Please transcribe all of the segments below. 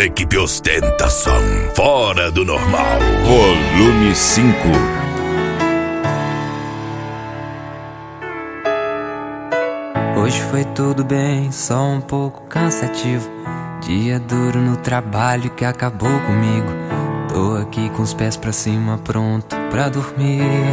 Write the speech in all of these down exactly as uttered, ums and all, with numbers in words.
Equipe Ostentação Fora do Normal, volume cinco. Hoje foi tudo bem, só um pouco cansativo. Dia duro no trabalho que acabou comigo. Tô aqui com os pés pra cima, pronto pra dormir.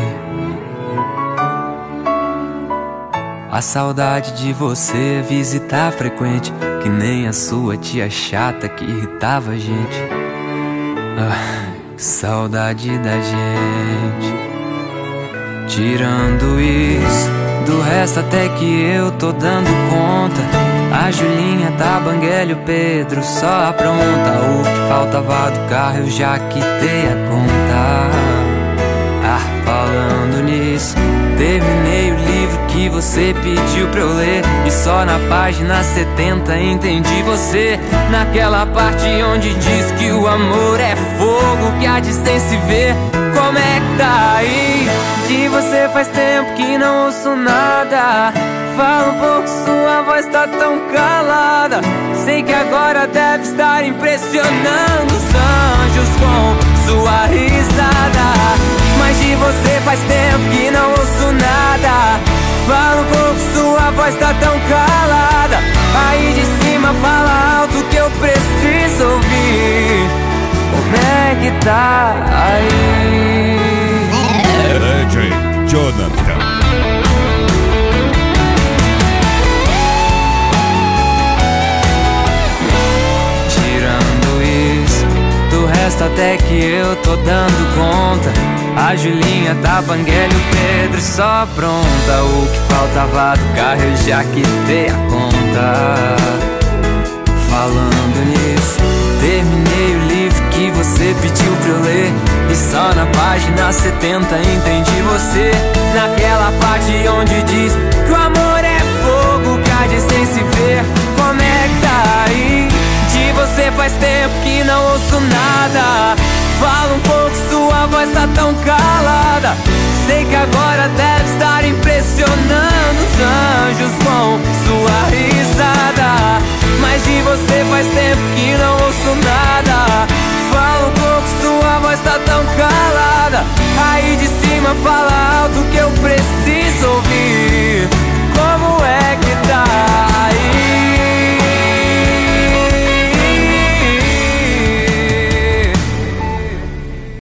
A saudade de você visitar frequente, que nem a sua tia chata que irritava a gente. Ah, saudade da gente. Tirando isso, do resto até que eu tô dando conta. A Julinha tá banguela e o Pedro só apronta. O que faltava do carro eu já quitei a conta. Ah, falando nisso, terminei o livro que você pediu pra eu ler. E só na página setenta entendi você. Naquela parte onde diz que o amor é fogo que a distância vê. Como é que tá aí? De você faz tempo que não ouço nada. Fala um pouco, sua voz tá tão calada. Sei que agora deve estar impressionando os anjos com sua risada. Mas de você faz tempo que não ouço nada. Fala um pouco, sua voz tá tão calada. Aí de cima fala alto que eu preciso ouvir. Como é que tá aí? D J Jonathan. Tirando isso, do resto até que eu tô dando conta. A Julinha tá banguela e o Pedro só pronta. O que faltava do carro eu já quitei a conta. Falando nisso, terminei o livro que você pediu pra eu ler. E só na página setenta entendi você. Naquela parte onde diz que o amor é fogo que a distância vê. Como é que tá aí? De você faz tempo que não ouço nada. Fala um pouco, sua voz tá tão calada. Sei que agora deve estar impressionando os anjos com sua risada. Mas de você faz tempo que não ouço nada. Fala um pouco, sua voz tá tão calada. Aí de cima fala alto que eu preciso